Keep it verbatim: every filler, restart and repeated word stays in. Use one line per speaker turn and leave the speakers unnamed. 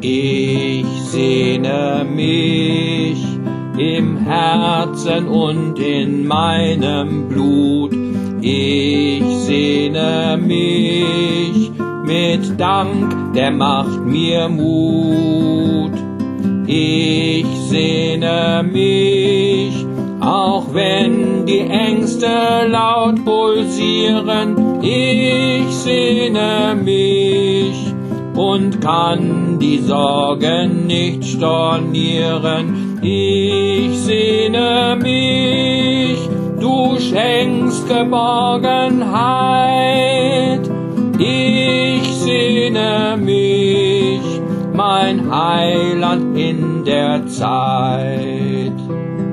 Ich sehne mich im Herzen und in meinem Blut. Ich sehne mich mit Dank, der macht mir Mut. Ich sehne mich, auch wenn die Ängste laut pulsieren. Ich sehne mich und kann die Sorgen nicht stornieren. Ich sehne mich, du schenkst Geborgenheit. Ich sehne mich, mein Heiland in der Zeit.